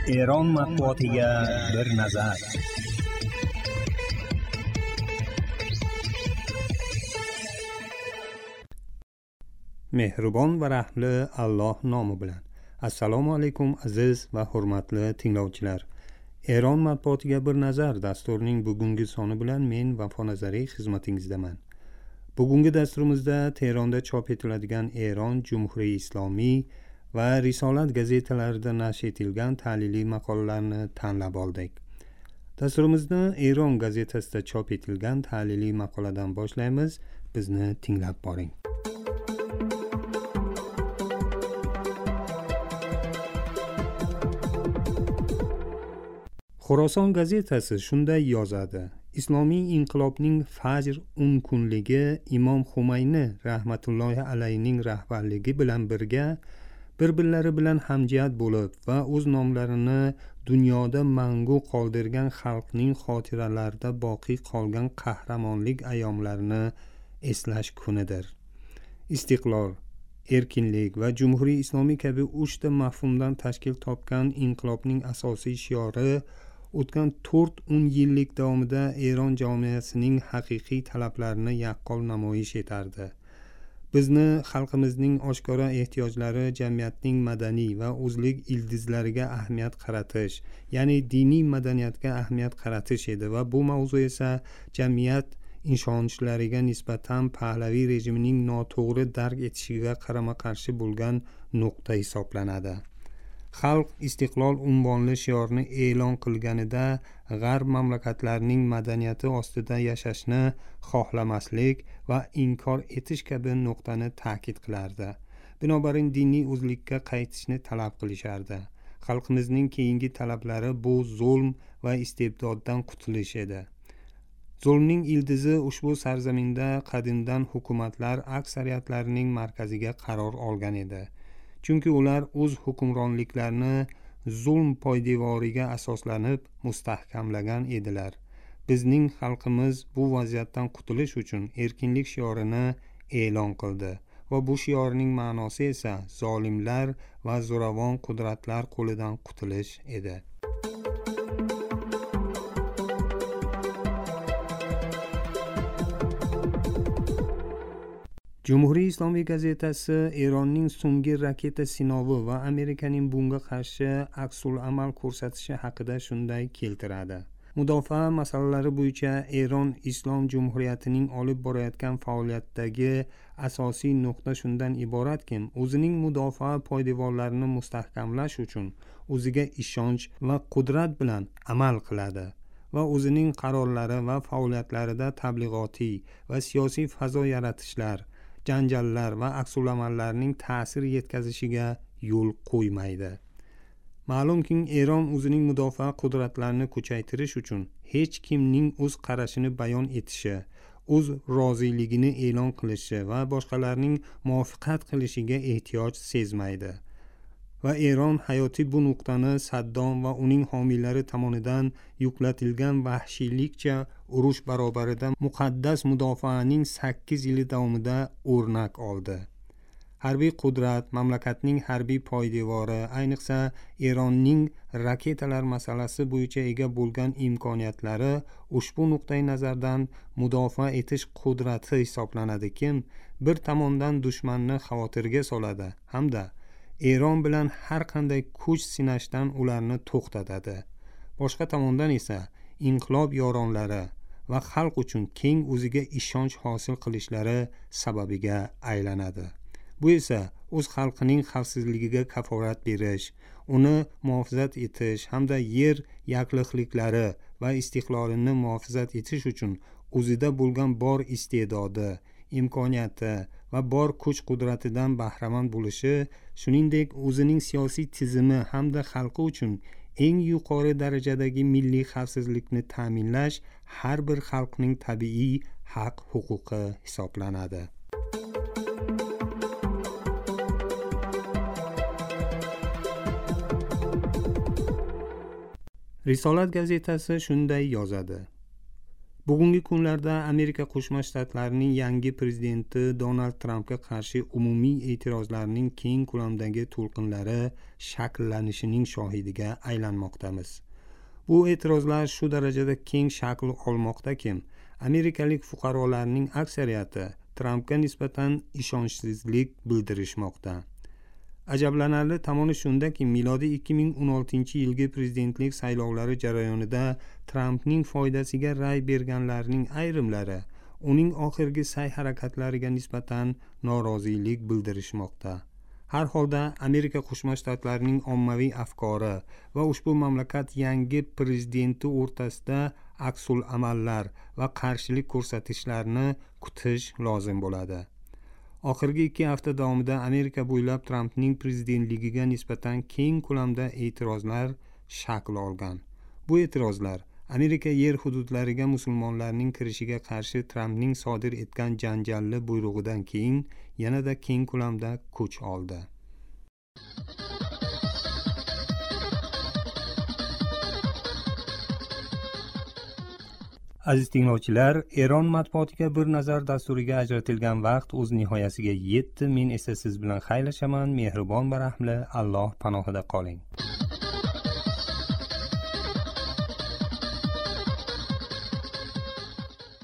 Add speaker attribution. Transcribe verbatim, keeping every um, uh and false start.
Speaker 1: Eron matbuotiga bir nazar. Mehribon va rahmli Alloh nomi bilan. Assalomu alaykum aziz va hurmatli tinglovchilar. Eron matbuotiga bir nazar dasturining bugungi soni bilan men Vafo Nazariy xizmatingizdaman. Bugungi dasturimizda Tehronda chop etiladigan Eron Jumhuriy Islomiy va Risolat gazetalarida nashr etilgan tahliliy maqolalarni tanlab oldik. Dasturimizni Eron gazetasida chop etilgan tahliliy maqoladan boshlaymiz. Bizni tinglab boring. Xorason gazetasi shunday yozadi: Islomiy inqilobning fajr o'n kunligi Imom Xumayni rahmatullohi alayhining rahbarligi bilan birga bir-birlari bilan hamjihat bo'lib va o'z nomlarini dunyoda mangu qoldirgan xalqning xotiralarida boqiy qolgan qahramonlik ayyomlarini eslash kunidir. Istiqlol, erkinlik va jumhuriy islomiy kabi uchta mafhumdan tashkil topgan inqilobning asosiy shiori o'tgan to'rt o'n yillik davomida Eron jamiyatining haqiqiy talablarini yaqqol namoyish etardi. Bizni xalqimizning oshkora ehtiyojlari jamiyatning madaniy va o'zlik ildizlariga ahamiyat qaratish, ya'ni diniy madaniyatga ahamiyat qaratish edi va bu mavzu esa jamiyat inshonchlariga nisbatan Pahlaviy rejimining noto'g'ri dark etishiga qarama-qarshi bo'lgan nuqta hisoblanadi. Xalq istiqlol unvonli shiorni e'lon qilganida g'arb mamlakatlarining madaniyati ostida yashashni xohlamaslik va inkor etish kabi nuqtani ta'kid qilardi. Binobarin diniy o'zlikka qaytishni talab qilishardi. Xalqimizning keyingi talablari bu zulm va istibdoddan qutulish edi. Zulmning ildizi ushbu sarzaminda qadimdan hukumatlar aksariyatlarining markaziga qaror olgan edi. Chunki ular o'z hukmronliklarini zulm poydevoriga asoslanib mustahkamlagan edilar. Bizning xalqimiz bu vaziyatdan qutulish uchun erkinlik shiorini e'lon qildi va bu shiorning ma'nosi esa zolimlar va zo'ravon qudratlar qo'lidan qutulish edi. Jumhuriy Islomiy gazetasi Eronning so'nggi raketa sinovi va Amerikaning bunga qarshi aksul amal ko'rsatishi haqida shunday keltiradi. Mudofaa masalalari bo'yicha Eron Islom Jumhuriyatining olib borayotgan faoliyatidagi asosiy nuqta shundan iboratki, o'zining mudofaa poydevorlarini mustahkamlash uchun o'ziga ishonch va qudrat bilan amal qiladi va o'zining qarorlari va faoliyatlarida tabliğotiy va siyosiy fazo yaratishlar, janjallar va aksulamallarning ta'sir yetkazishiga yo'l qo'ymaydi. Ma'lumki, Eron o'zining mudofaa qudratlarini kuchaytirish uchun hech kimning o'z qarashini bayon etishi, o'z roziligini e'lon qilishi va boshqalarning muvaffaqat qilishiga ehtiyoj sezmaydi. Va Eron hayotiy bu nuqtani Saddom va uning homiylari tomonidan yuklatilgan vahshiylikcha urush barobarida muqaddas mudofaaning sakkiz yili davomida o'rnak oldi. Harbiy qudrat, mamlakatning harbiy poydevori, ayniqsa Eronning raketalar masalasi bo'yicha ega bo'lgan imkoniyatlari ushbu nuqtai nazardan mudofaa etish qudrati hisoblanadi-ki, bir tomondan dushmanni xavotirga soladi hamda Eron bilan har qanday kuch sinashdan ularni to'xtatadi. Boshqa tomondan esa inqilob yoronlari va xalq uchun keng o'ziga ishonch hosil qilishlari sababiga aylanadi. Bu esa o'z xalqining xavfsizligiga kafolat berish, uni muhofazat etish hamda yer yakliqliklari va istiqlolini muhofazat etish uchun o'zida bo'lgan bor iste'dodi, imkoniyati va bor kuch qudratidan bahramand bo'lishi, shuningdek o'zining siyosiy tizimi hamda xalqi uchun eng yuqori darajadagi milliy xavfsizlikni ta'minlash har bir xalqning tabiiy haq-huquqi hisoblanadi. Risolat gazetasi shunday yozadi: bugungi kunlarda Amerika Qo'shma Shtatlarining yangi prezidenti Donald Trampga qarshi umumiy e'tirozlarning keng ko'lamdagi to'lqinlari shakllanishining shohidiga aylanmoqdamiz. Bu e'tirozlar shu darajada keng shakl olmoqdaki, amerikalik fuqarolarning aksariyati Trampga nisbatan ishonchsizlik bildirishmoqda. Ajablanarli tomoni shundaki, milodiy ikki ming o'n oltinchi yilgi prezidentlik saylovlari jarayonida Trampning foydasiga ray berganlarning ayrimlari uning oxirgi sa'y-harakatlariga nisbatan norozilik bildirishmoqda. Har holda Amerika Qo'shma Shtatlarining ommaviy afkori va ushbu mamlakat yangi prezidenti o'rtasida aksul amallar va qarshilik ko'rsatishlarni kutish lozim bo'ladi. Oxirgi ikki hafta davomida Amerika bo'ylab Trampning prezidentligiga nisbatan keng ko'lamda e'tirozlar shakl olgan. Bu e'tirozlar Amerika yer hududlariga musulmonlarning kirishiga qarshi Trampning sodir etgan janjalli buyrug'idan keyin yanada keng ko'lamda kuch oldi. Aziz tinglovchilar, Eron matbuotiga bir nazar dasturiga ajratilgan vaqt o'z nihoyasiga yetdi. Men esa siz bilan xayrlashaman. Mehribon va rahmli Alloh panohida qoling.